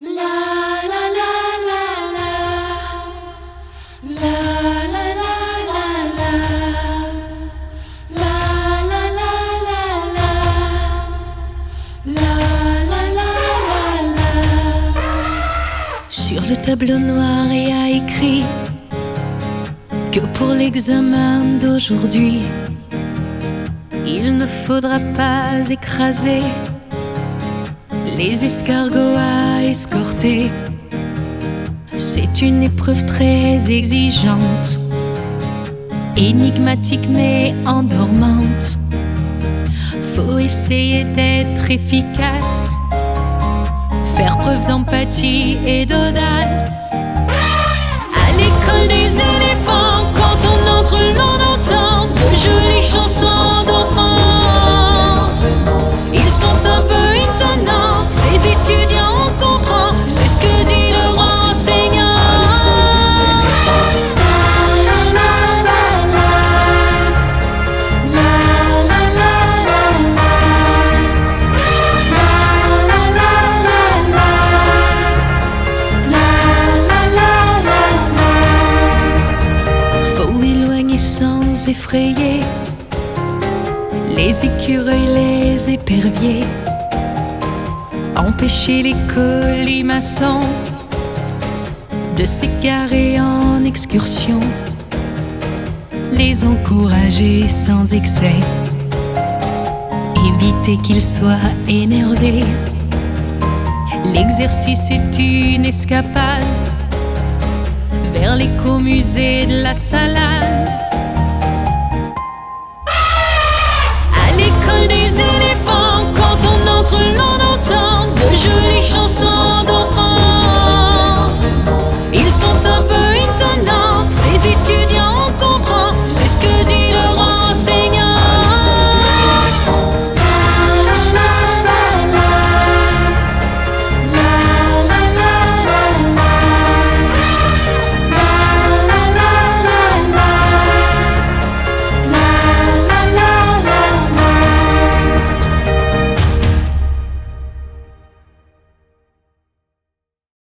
Sur le tableau noir il y a écrit que pour l'examen d'aujourd'hui, il ne faudra pas écraser les escargots à escorter. C'est une épreuve très exigeante, énigmatique mais endormante. Faut essayer d'être efficace, faire preuve d'empathie et d'audace. À l'école des éléphants, quand on entre, l'on entend de jolies chansons d'enfants. Ils sont un peu étonnants, ces étudiants, on comprend, c'est ce que dit leur enseignant. Sans effrayer les écureuils, les éperviers, empêcher les colimaçons de s'égarer en excursion, les encourager sans excès, éviter qu'ils soient énervés. L'exercice est une escapade vers l'écomusée de la salade. À l'école des éléphants, quand on entre, l'on entend de jolies chansons d'enfants.